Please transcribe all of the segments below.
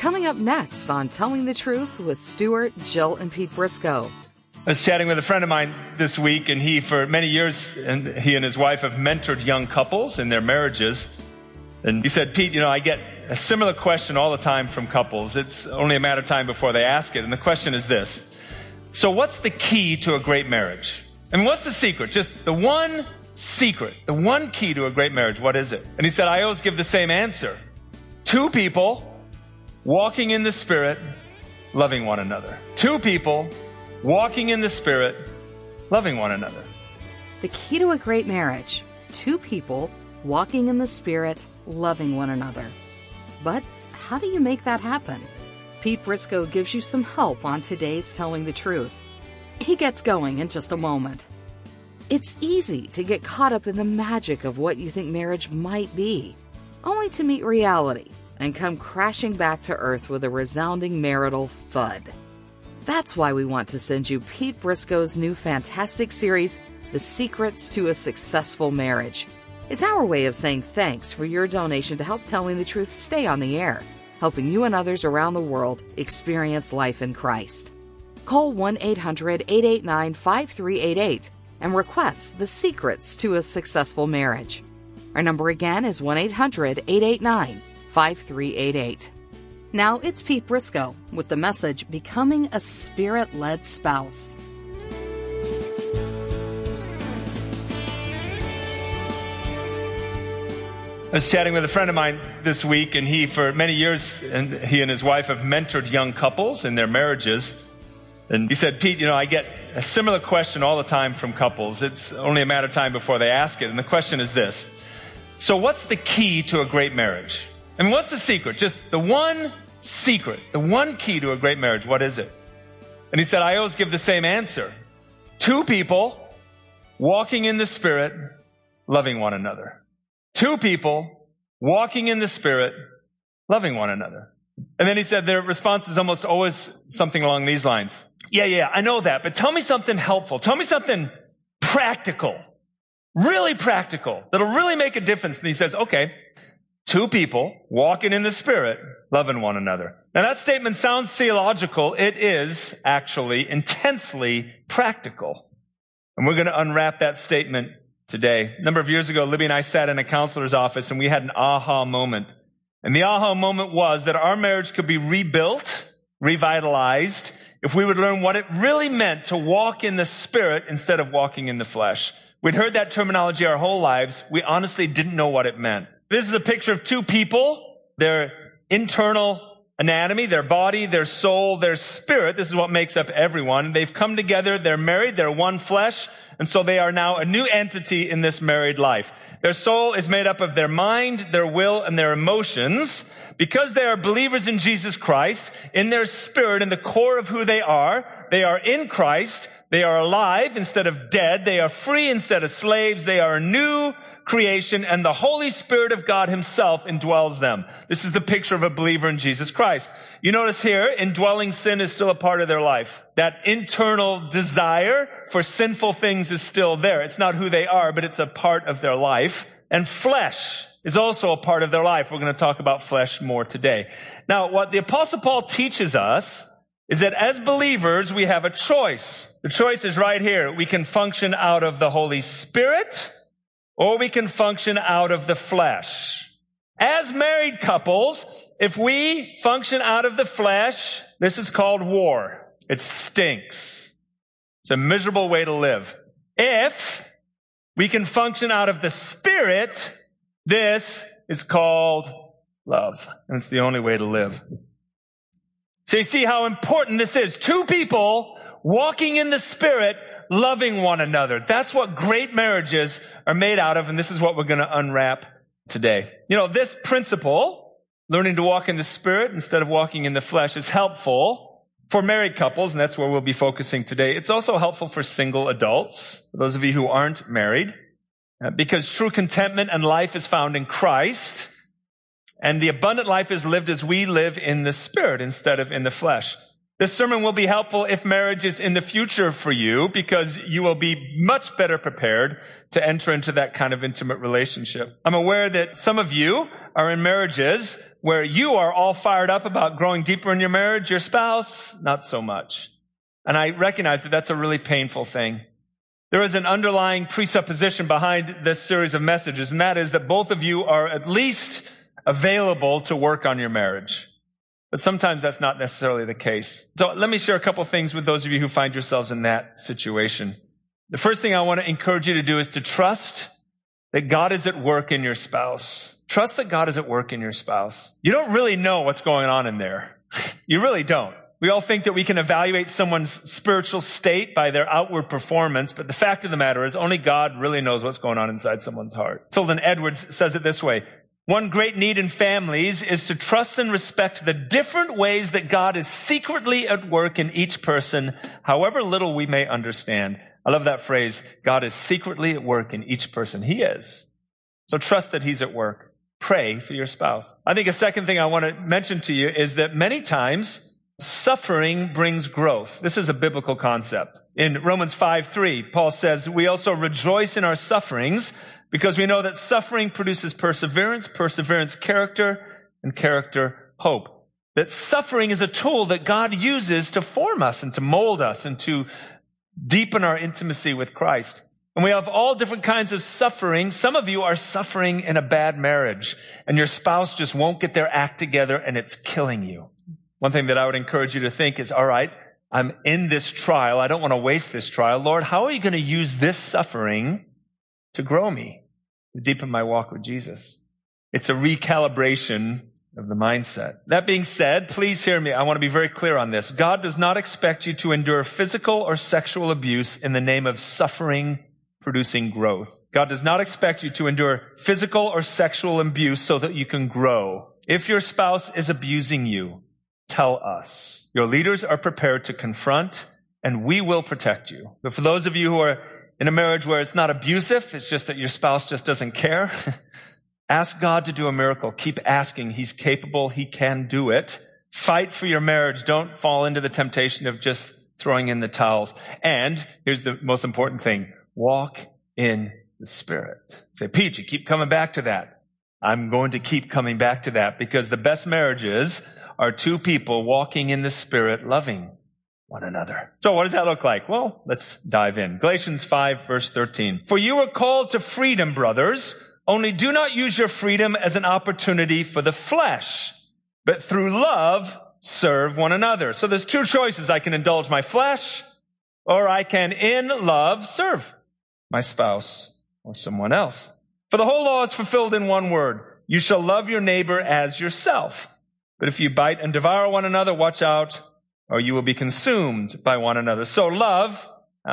Coming up next on Telling the Truth with Stuart, Jill, and Pete Briscoe. I was chatting with a friend of mine this week, and he, for many years, he and his wife have mentored young couples in their marriages. And he said, Pete, I get a similar question all the time from couples. It's only a matter of time before they ask it. And the question is this: so what's the key to a great marriage? I mean, what's the secret? Just the one secret, the one key to a great marriage. What is it? And he said, I always give the same answer. Two people walking in the Spirit, loving one another. Two people walking in the Spirit, loving one another. The key to a great marriage: two people walking in the Spirit, loving one another. But how do you make that happen? Pete Briscoe gives you some help on today's Telling the Truth. He gets going in just a moment. It's easy to get caught up in the magic of what you think marriage might be, only to meet reality and come crashing back to earth with a resounding marital thud. That's why we want to send you Pete Briscoe's new fantastic series, The Secrets to a Successful Marriage. It's our way of saying thanks for your donation to help Telling the Truth stay on the air, helping you and others around the world experience life in Christ. Call 1-800-889-5388 and request The Secrets to a Successful Marriage. Our number again is 1-800-889-5388. Now it's Pete Briscoe with the message, Becoming a Spirit-Led Spouse. I was chatting with a friend of mine this week, and he, for many years, he and his wife have mentored young couples in their marriages. And he said, Pete, I get a similar question all the time from couples. It's only a matter of time before they ask it. And the question is this: so what's the key to a great marriage? I mean, what's the secret? Just the one secret, the one key to a great marriage. What is it? And he said, I always give the same answer. Two people walking in the Spirit, loving one another. Two people walking in the Spirit, loving one another. And then he said their response is almost always something along these lines. Yeah, I know that, but tell me something helpful. Tell me something practical, really practical, that'll really make a difference. And he says, okay, two people walking in the Spirit, loving one another. Now that statement sounds theological. It is actually intensely practical. And we're going to unwrap that statement today. A number of years ago, Libby and I sat in a counselor's office and we had an aha moment. And the aha moment was that our marriage could be rebuilt, revitalized, if we would learn what it really meant to walk in the Spirit instead of walking in the flesh. We'd heard that terminology our whole lives. We honestly didn't know what it meant. This is a picture of two people, their internal anatomy, their body, their soul, their spirit. This is what makes up everyone. They've come together, they're married, they're one flesh, and so they are now a new entity in this married life. Their soul is made up of their mind, their will, and their emotions. Because they are believers in Jesus Christ, in their spirit, in the core of who they are in Christ, they are alive instead of dead, they are free instead of slaves, they are a new creation, and the Holy Spirit of God himself indwells them. This is the picture of a believer in Jesus Christ. You notice here, indwelling sin is still a part of their life. That internal desire for sinful things is still there. It's not who they are, but it's a part of their life. And flesh is also a part of their life. We're going to talk about flesh more today. Now, what the Apostle Paul teaches us is that as believers, we have a choice. The choice is right here. We can function out of the Holy Spirit, or we can function out of the flesh. As married couples, if we function out of the flesh, this is called war. It stinks. It's a miserable way to live. If we can function out of the Spirit, this is called love. And it's the only way to live. So you see how important this is. Two people walking in the Spirit, loving one another. That's what great marriages are made out of, and this is what we're going to unwrap today. This principle, learning to walk in the Spirit instead of walking in the flesh, is helpful for married couples, and that's where we'll be focusing today. It's also helpful for single adults, for those of you who aren't married, because true contentment and life is found in Christ, and the abundant life is lived as we live in the Spirit instead of in the flesh. This sermon will be helpful if marriage is in the future for you, because you will be much better prepared to enter into that kind of intimate relationship. I'm aware that some of you are in marriages where you are all fired up about growing deeper in your marriage, your spouse, not so much. And I recognize that that's a really painful thing. There is an underlying presupposition behind this series of messages, and that is that both of you are at least available to work on your marriage. But sometimes that's not necessarily the case. So let me share a couple things with those of you who find yourselves in that situation. The first thing I want to encourage you to do is to trust that God is at work in your spouse. Trust that God is at work in your spouse. You don't really know what's going on in there. You really don't. We all think that we can evaluate someone's spiritual state by their outward performance, but the fact of the matter is only God really knows what's going on inside someone's heart. Tilden Edwards says it this way: one great need in families is to trust and respect the different ways that God is secretly at work in each person, however little we may understand. I love that phrase, God is secretly at work in each person. He is. So trust that he's at work. Pray for your spouse. I think a second thing I want to mention to you is that many times suffering brings growth. This is a biblical concept. In Romans 5:3, Paul says, we also rejoice in our sufferings because we know that suffering produces perseverance, perseverance, character, and character, hope. That suffering is a tool that God uses to form us and to mold us and to deepen our intimacy with Christ. And we have all different kinds of suffering. Some of you are suffering in a bad marriage, and your spouse just won't get their act together, and it's killing you. One thing that I would encourage you to think is, all right, I'm in this trial. I don't want to waste this trial. Lord, how are you going to use this suffering to grow me, to deepen my walk with Jesus? It's a recalibration of the mindset. That being said, please hear me. I want to be very clear on this. God does not expect you to endure physical or sexual abuse in the name of suffering producing growth. God does not expect you to endure physical or sexual abuse so that you can grow. If your spouse is abusing you, tell us. Your leaders are prepared to confront, and we will protect you. But for those of you who are in a marriage where it's not abusive, it's just that your spouse just doesn't care, ask God to do a miracle. Keep asking. He's capable. He can do it. Fight for your marriage. Don't fall into the temptation of just throwing in the towels. And here's the most important thing. Walk in the Spirit. Say, Pete, you keep coming back to that. I'm going to keep coming back to that because the best marriages are two people walking in the Spirit, loving one another. So what does that look like? Well, let's dive in. Galatians 5, verse 13. For you are called to freedom, brothers. Only do not use your freedom as an opportunity for the flesh, but through love serve one another. So there's two choices. I can indulge my flesh, or I can, in love, serve my spouse or someone else. For the whole law is fulfilled in one word. You shall love your neighbor as yourself. But if you bite and devour one another, watch out, or you will be consumed by one another. So love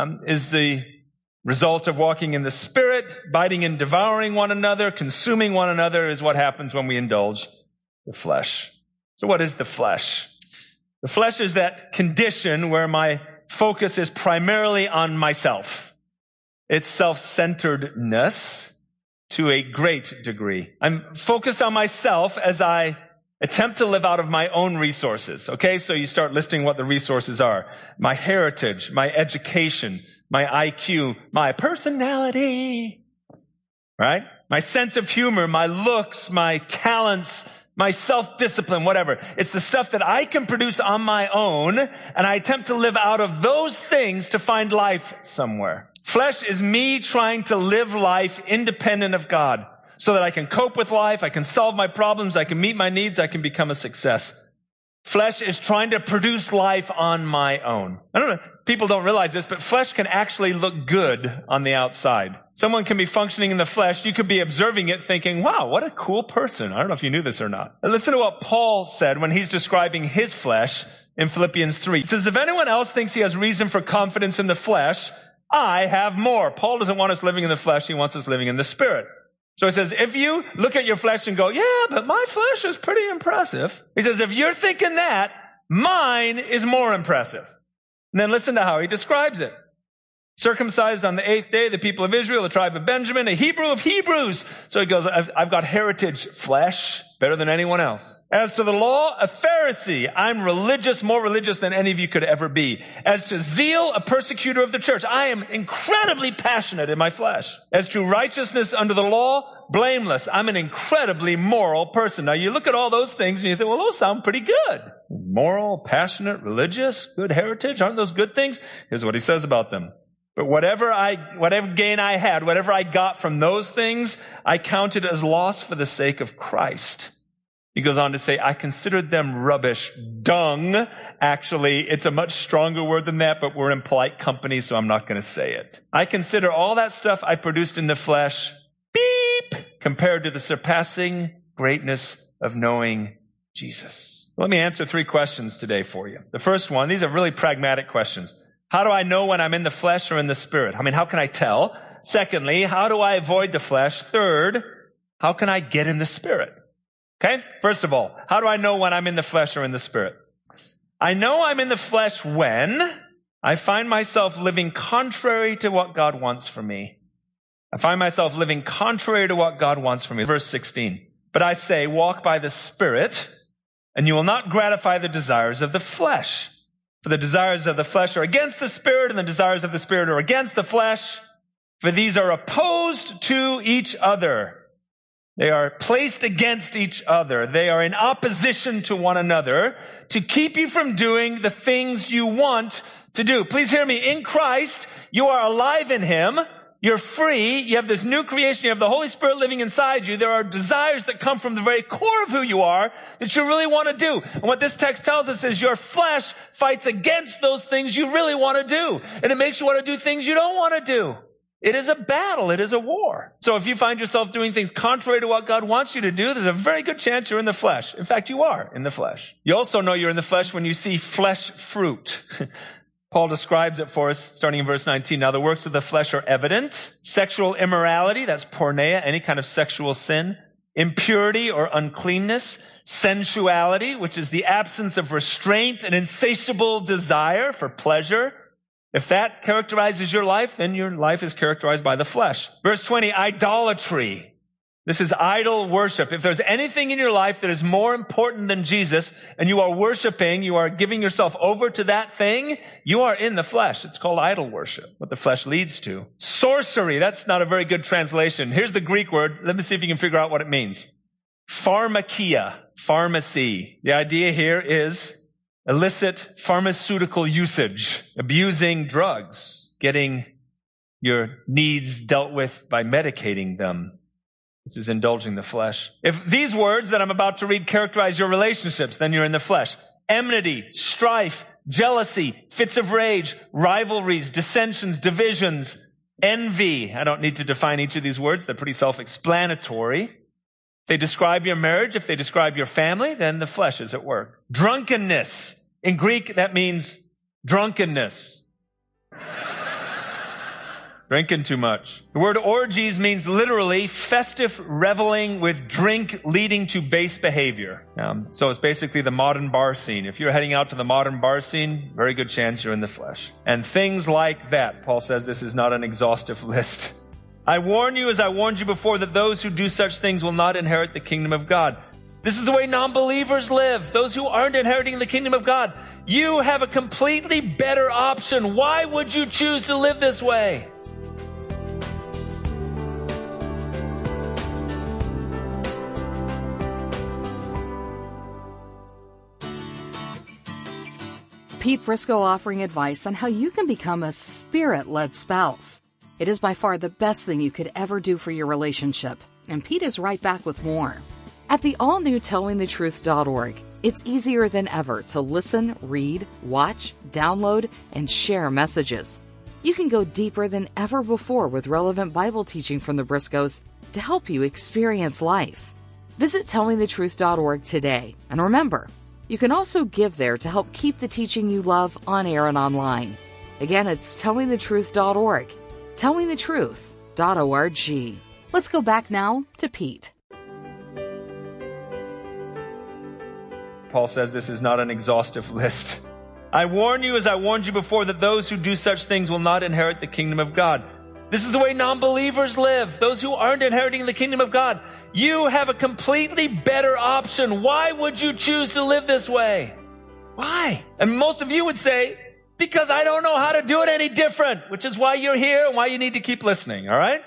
is the result of walking in the Spirit. Biting and devouring one another, consuming one another is what happens when we indulge the flesh. So what is the flesh? The flesh is that condition where my focus is primarily on myself. It's self-centeredness to a great degree. I'm focused on myself as I attempt to live out of my own resources. Okay, so you start listing what the resources are. My heritage, my education, my IQ, my personality, right? My sense of humor, my looks, my talents, my self-discipline, whatever. It's the stuff that I can produce on my own, and I attempt to live out of those things to find life somewhere. Flesh is me trying to live life independent of God so that I can cope with life, I can solve my problems, I can meet my needs, I can become a success. Flesh is trying to produce life on my own. I don't know, people don't realize this, but flesh can actually look good on the outside. Someone can be functioning in the flesh. You could be observing it thinking, wow, what a cool person. I don't know if you knew this or not. And listen to what Paul said when he's describing his flesh in Philippians 3. He says, if anyone else thinks he has reason for confidence in the flesh, I have more. Paul doesn't want us living in the flesh. He wants us living in the Spirit. So he says, if you look at your flesh and go, yeah, but my flesh is pretty impressive. He says, if you're thinking that, mine is more impressive. And then listen to how he describes it. Circumcised on the 8th day, the people of Israel, the tribe of Benjamin, a Hebrew of Hebrews. So he goes, I've got heritage flesh, better than anyone else. As to the law, a Pharisee. I'm religious, more religious than any of you could ever be. As to zeal, a persecutor of the church. I am incredibly passionate in my flesh. As to righteousness under the law, blameless. I'm an incredibly moral person. Now you look at all those things and you think, well, those sound pretty good. Moral, passionate, religious, good heritage. Aren't those good things? Here's what he says about them. But whatever gain I had, whatever I got from those things, I counted as loss for the sake of Christ. He goes on to say, I considered them rubbish, dung. Actually, it's a much stronger word than that, but we're in polite company, so I'm not going to say it. I consider all that stuff I produced in the flesh, compared to the surpassing greatness of knowing Jesus. Let me answer 3 questions today for you. The first one, these are really pragmatic questions. How do I know when I'm in the flesh or in the spirit? I mean, how can I tell? Secondly, how do I avoid the flesh? Third, how can I get in the spirit? Okay? First of all, how do I know when I'm in the flesh or in the spirit? I know I'm in the flesh when I find myself living contrary to what God wants for me. I find myself living contrary to what God wants from me. Verse 16. But I say, walk by the Spirit, and you will not gratify the desires of the flesh. For the desires of the flesh are against the Spirit, and the desires of the Spirit are against the flesh. For these are opposed to each other. They are placed against each other. They are in opposition to one another to keep you from doing the things you want to do. Please hear me. In Christ, you are alive in Him. You're free. You have this new creation. You have the Holy Spirit living inside you. There are desires that come from the very core of who you are that you really want to do. And what this text tells us is your flesh fights against those things you really want to do. And it makes you want to do things you don't want to do. It is a battle. It is a war. So if you find yourself doing things contrary to what God wants you to do, there's a very good chance you're in the flesh. In fact, you are in the flesh. You also know you're in the flesh when you see flesh fruit. Paul describes it for us starting in verse 19. Now the works of the flesh are evident. Sexual immorality, that's porneia, any kind of sexual sin. Impurity or uncleanness. Sensuality, which is the absence of restraint and insatiable desire for pleasure. If that characterizes your life, then your life is characterized by the flesh. Verse 20, idolatry. This is idol worship. If there's anything in your life that is more important than Jesus and you are worshiping, you are giving yourself over to that thing, you are in the flesh. It's called idol worship, what the flesh leads to. Sorcery, that's not a very good translation. Here's the Greek word. Let me see if you can figure out what it means. Pharmakia, pharmacy. The idea here is illicit pharmaceutical usage, abusing drugs, getting your needs dealt with by medicating them. This is indulging the flesh. If these words that I'm about to read characterize your relationships, then you're in the flesh. Enmity, strife, jealousy, fits of rage, rivalries, dissensions, divisions, envy. I don't need to define each of these words. They're pretty self-explanatory. If they describe your marriage, if they describe your family, then the flesh is at work. Drunkenness. In Greek, that means drunkenness. Drinking too much. The word orgies means literally festive reveling with drink leading to base behavior. So it's basically the modern bar scene. If you're heading out to the modern bar scene, very good chance you're in the flesh. And things like that. Paul says this is not an exhaustive list. I warn you, as I warned you before, that those who do such things will not inherit the kingdom of God. This is the way non-believers live. Those who aren't inheriting the kingdom of God. You have a completely better option. Why would you choose to live this way? Pete Briscoe offering advice on how you can become a Spirit-led spouse. It is by far the best thing you could ever do for your relationship. And Pete is right back with more. At the all-new tellingthetruth.org, it's easier than ever to listen, read, watch, download, and share messages. You can go deeper than ever before with relevant Bible teaching from the Briscoes to help you experience life. Visit tellingthetruth.org today. And remember, you can also give there to help keep the teaching you love on air and online. Again, it's tellingthetruth.org. Tellingthetruth.org. Let's go back now to Pete. Paul says this is not an exhaustive list. I warn you, as I warned you before, that those who do such things will not inherit the kingdom of God. This is the way non-believers live. Those who aren't inheriting the kingdom of God. You have a completely better option. Why would you choose to live this way? Why? And most of you would say, because I don't know how to do it any different, which is why you're here and why you need to keep listening, all right?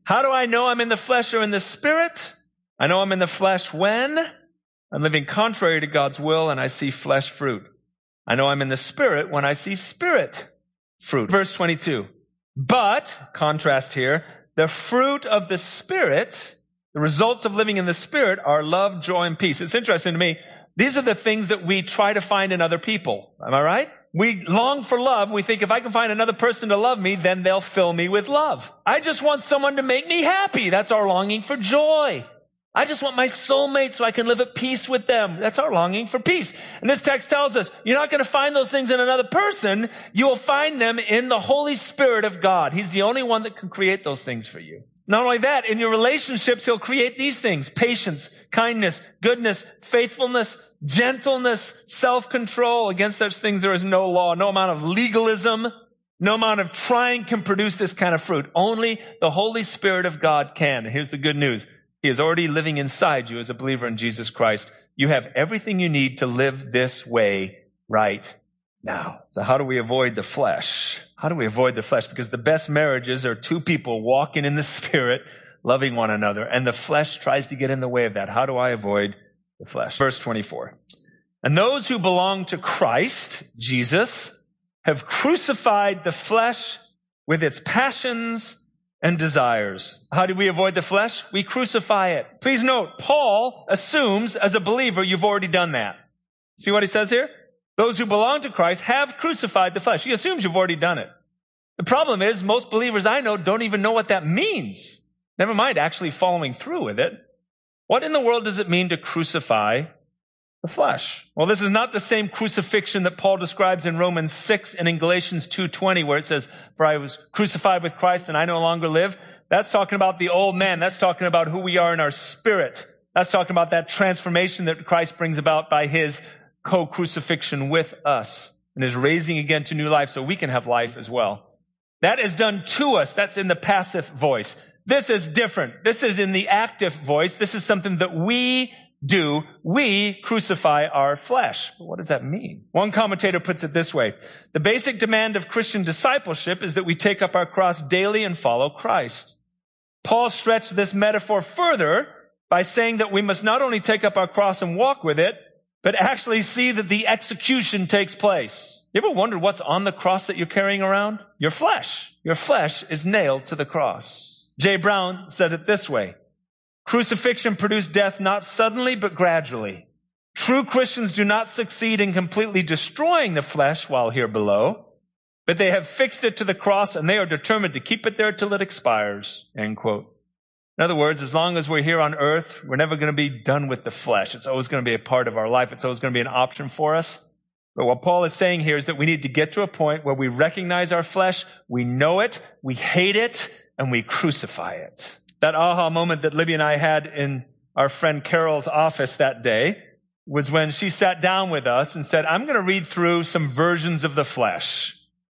How do I know I'm in the flesh or in the spirit? I know I'm in the flesh when I'm living contrary to God's will and I see flesh fruit. I know I'm in the spirit when I see spirit fruit. Verse 22. But, contrast here, the fruit of the spirit, the results of living in the spirit are love, joy, and peace. It's interesting to me. These are the things that we try to find in other people. Am I right? We long for love. We think if I can find another person to love me, then they'll fill me with love. I just want someone to make me happy. That's our longing for joy. I just want my soulmate so I can live at peace with them. That's our longing for peace. And this text tells us you're not going to find those things in another person. You will find them in the Holy Spirit of God. He's the only one that can create those things for you. Not only that, in your relationships, he'll create these things: patience, kindness, goodness, faithfulness, gentleness, self-control. Against such things there is no law. No amount of legalism, no amount of trying can produce this kind of fruit. Only the Holy Spirit of God can. And here's the good news. He is already living inside you as a believer in Jesus Christ. You have everything you need to live this way right now. So how do we avoid the flesh? How do we avoid the flesh? Because the best marriages are two people walking in the Spirit, loving one another, and the flesh tries to get in the way of that. How do I avoid the flesh? Verse 24. And those who belong to Christ, Jesus, have crucified the flesh with its passions and desires. How do we avoid the flesh? We crucify it. Please note, Paul assumes as a believer you've already done that. See what he says here? Those who belong to Christ have crucified the flesh. He assumes you've already done it. The problem is most believers I know don't even know what that means. Never mind actually following through with it. What in the world does it mean to crucify the flesh? Well, this is not the same crucifixion that Paul describes in Romans 6 and in Galatians 2:20, where it says, for I was crucified with Christ and I no longer live. That's talking about the old man. That's talking about who we are in our spirit. That's talking about that transformation that Christ brings about by his co-crucifixion with us and is raising again to new life so we can have life as well. That is done to us. That's in the passive voice. This is different. This is in the active voice. This is something that we do. We crucify our flesh. But what does that mean? One commentator puts it this way. The basic demand of Christian discipleship is that we take up our cross daily and follow Christ. Paul stretched this metaphor further by saying that we must not only take up our cross and walk with it, but actually see that the execution takes place. You ever wondered what's on the cross that you're carrying around? Your flesh. Your flesh is nailed to the cross. J. Brown said it this way. Crucifixion produced death not suddenly, but gradually. True Christians do not succeed in completely destroying the flesh while here below, but they have fixed it to the cross and they are determined to keep it there till it expires. End quote. In other words, as long as we're here on earth, we're never going to be done with the flesh. It's always going to be a part of our life. It's always going to be an option for us. But what Paul is saying here is that we need to get to a point where we recognize our flesh, we know it, we hate it, and we crucify it. That aha moment that Libby and I had in our friend Carol's office that day was when she sat down with us and said, I'm going to read through some versions of the flesh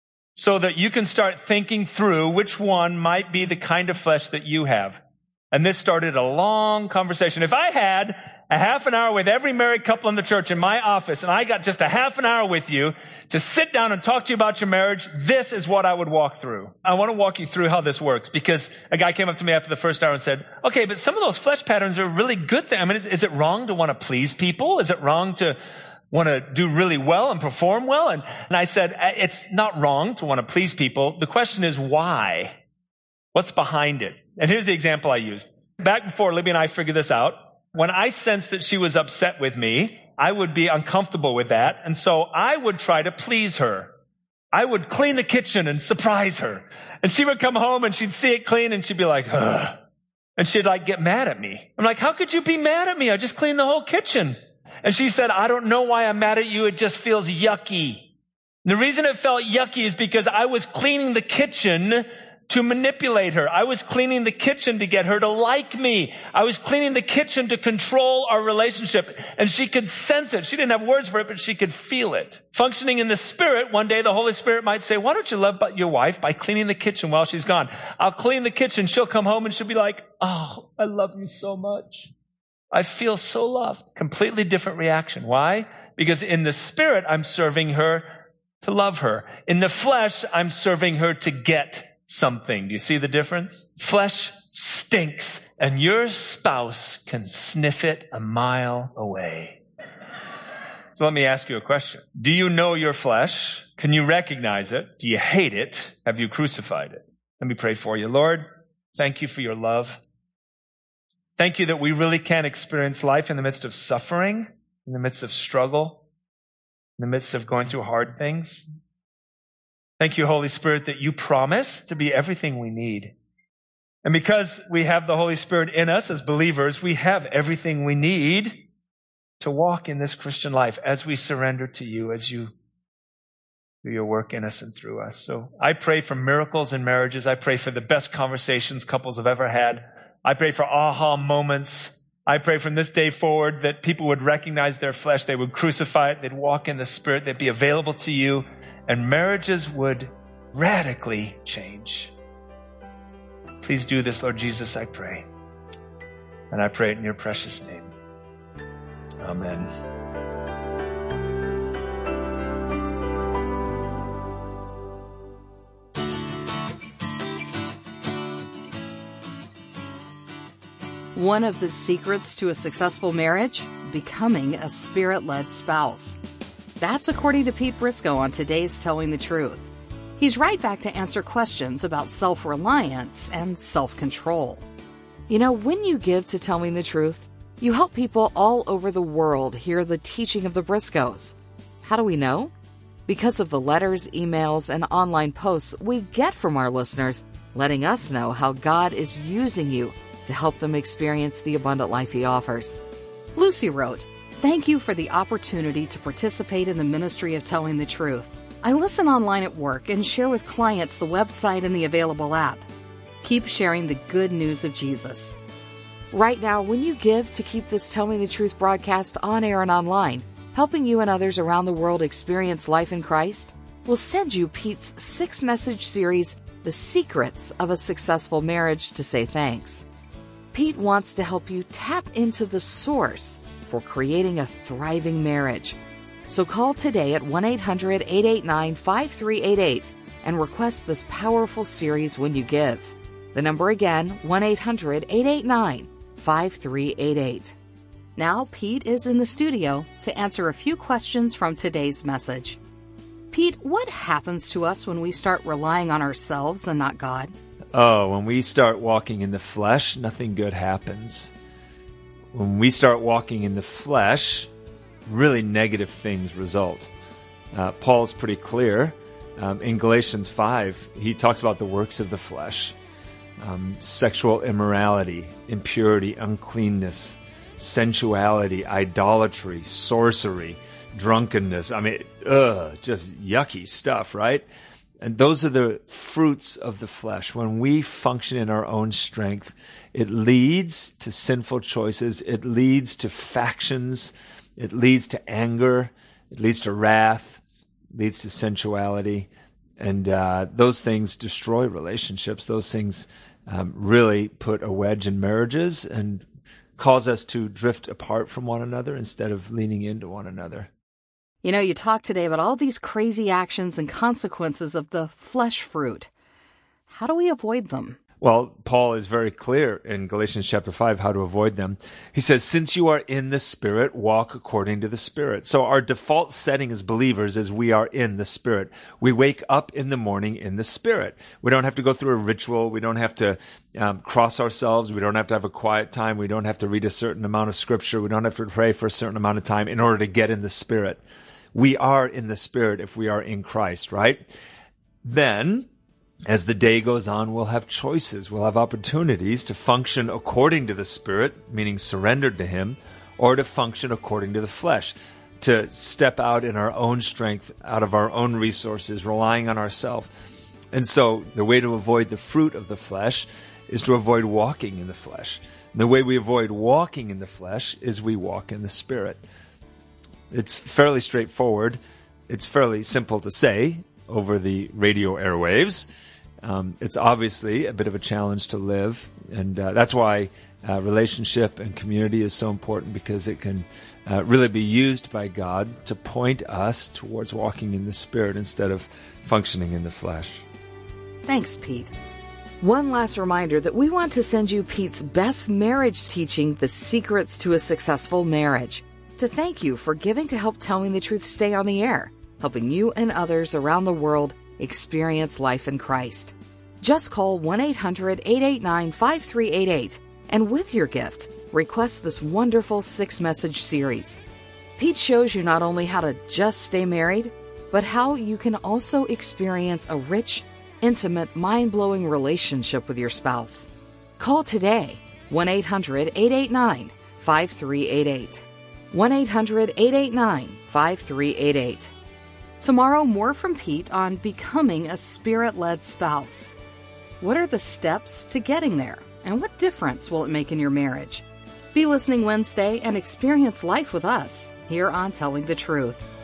so that you can start thinking through which one might be the kind of flesh that you have. And this started a long conversation. If I had a half an hour with every married couple in the church in my office, and I got just a half an hour with you to sit down and talk to you about your marriage, this is what I would walk through. I want to walk you through how this works, because a guy came up to me after the first hour and said, okay, but some of those flesh patterns are really good things. I mean, is it wrong to want to please people? Is it wrong to want to do really well and perform well? And I said, it's not wrong to want to please people. The question is why? What's behind it? And here's the example I used. Back before Libby and I figured this out, when I sensed that she was upset with me, I would be uncomfortable with that. And so I would try to please her. I would clean the kitchen and surprise her. And she would come home and she'd see it clean and she'd be like, ugh. And she'd get mad at me. I'm like, how could you be mad at me? I just cleaned the whole kitchen. And she said, I don't know why I'm mad at you. It just feels yucky. And the reason it felt yucky is because I was cleaning the kitchen to manipulate her. I was cleaning the kitchen to get her to like me. I was cleaning the kitchen to control our relationship. And she could sense it. She didn't have words for it, but she could feel it. Functioning in the Spirit, one day the Holy Spirit might say, why don't you love your wife by cleaning the kitchen while she's gone? I'll clean the kitchen. She'll come home and she'll be like, oh, I love you so much. I feel so loved. Completely different reaction. Why? Because in the Spirit, I'm serving her to love her. In the flesh, I'm serving her to get something. Do you see the difference? Flesh stinks and your spouse can sniff it a mile away. So let me ask you a question. Do you know your flesh? Can you recognize it? Do you hate it? Have you crucified it? Let me pray for you. Lord, thank you for your love. Thank you that we really can experience life in the midst of suffering, in the midst of struggle, in the midst of going through hard things. Thank you, Holy Spirit, that you promise to be everything we need. And because we have the Holy Spirit in us as believers, we have everything we need to walk in this Christian life as we surrender to you, as you do your work in us and through us. So I pray for miracles in marriages. I pray for the best conversations couples have ever had. I pray for aha moments. I pray from this day forward that people would recognize their flesh. They would crucify it. They'd walk in the Spirit. They'd be available to you. And marriages would radically change. Please do this, Lord Jesus, I pray. And I pray it in your precious name. Amen. One of the secrets to a successful marriage? Becoming a Spirit-led spouse. That's according to Pete Briscoe on today's Telling the Truth. He's right back to answer questions about self-reliance and self-control. You know, when you give to Telling the Truth, you help people all over the world hear the teaching of the Briscoes. How do we know? Because of the letters, emails, and online posts we get from our listeners, letting us know how God is using you to help them experience the abundant life He offers. Lucy wrote, "Thank you for the opportunity to participate in the ministry of Telling the Truth. I listen online at work and share with clients the website and the available app. Keep sharing the good news of Jesus." Right now, when you give to keep this Telling the Truth broadcast on air and online, helping you and others around the world experience life in Christ, we'll send you Pete's 6-message series, The Secrets of a Successful Marriage, to say thanks. Pete wants to help you tap into the source for creating a thriving marriage. So call today at 1-800-889-5388 and request this powerful series when you give. The number again, 1-800-889-5388. Now Pete is in the studio to answer a few questions from today's message. Pete, what happens to us when we start relying on ourselves and not God? Oh, when we start walking in the flesh, nothing good happens. When we start walking in the flesh, really negative things result. Paul's pretty clear. In Galatians 5, he talks about the works of the flesh. Sexual immorality, impurity, uncleanness, sensuality, idolatry, sorcery, drunkenness. I mean, just yucky stuff, right? And those are the fruits of the flesh. When we function in our own strength, it leads to sinful choices. It leads to factions. It leads to anger. It leads to wrath. It leads to sensuality. And those things destroy relationships. Those things really put a wedge in marriages and cause us to drift apart from one another instead of leaning into one another. You know, you talked today about all these crazy actions and consequences of the flesh fruit. How do we avoid them? Well, Paul is very clear in Galatians chapter 5 how to avoid them. He says, since you are in the Spirit, walk according to the Spirit. So our default setting as believers is we are in the Spirit. We wake up in the morning in the Spirit. We don't have to go through a ritual. We don't have to cross ourselves. We don't have to have a quiet time. We don't have to read a certain amount of Scripture. We don't have to pray for a certain amount of time in order to get in the Spirit. We are in the Spirit if we are in Christ, right? Then, as the day goes on, we'll have choices. We'll have opportunities to function according to the Spirit, meaning surrendered to Him, or to function according to the flesh, to step out in our own strength, out of our own resources, relying on ourselves. And so the way to avoid the fruit of the flesh is to avoid walking in the flesh. And the way we avoid walking in the flesh is we walk in the Spirit. It's fairly straightforward. It's fairly simple to say over the radio airwaves. It's obviously a bit of a challenge to live, and that's why relationship and community is so important, because it can really be used by God to point us towards walking in the Spirit instead of functioning in the flesh. Thanks, Pete. One last reminder that we want to send you Pete's best marriage teaching, The Secrets to a Successful Marriage, to thank you for giving to help Telling the Truth stay on the air, helping you and others around the world experience life in Christ. Just call 1-800-889-5388 and with your gift, request this wonderful 6-message series. Pete shows you not only how to just stay married, but how you can also experience a rich, intimate, mind-blowing relationship with your spouse. Call today, 1-800-889-5388. 1-800-889-5388. Tomorrow, more from Pete on becoming a Spirit-led spouse. What are the steps to getting there, and what difference will it make in your marriage? Be listening Wednesday and experience life with us here on Telling the Truth.